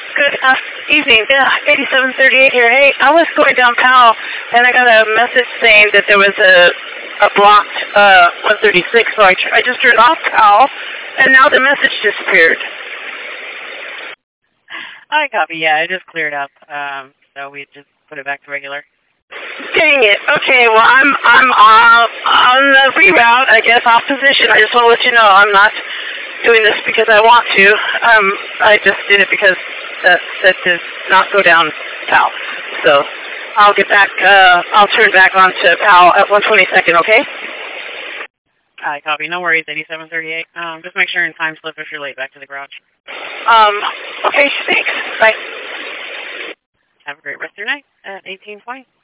Good evening. Yeah, 8738 here. Hey, I was going down Powell, and I got a message saying that there was a blocked 136, so I just turned off Powell, and now the message disappeared. I copy. Yeah, it just cleared up. So we just put it back to regular. Dang it. Okay, well, I'm on the reroute, I guess, off position. I just want to let you know I'm not doing this because I want to. I just did it because that does not go down PAL. So I'll get back, I'll turn back on to PAL at 122nd, okay? I copy. No worries, 8738. Just make sure and time slip if you're late back to the garage. Okay, thanks. Bye. Have a great rest of your night at 1820.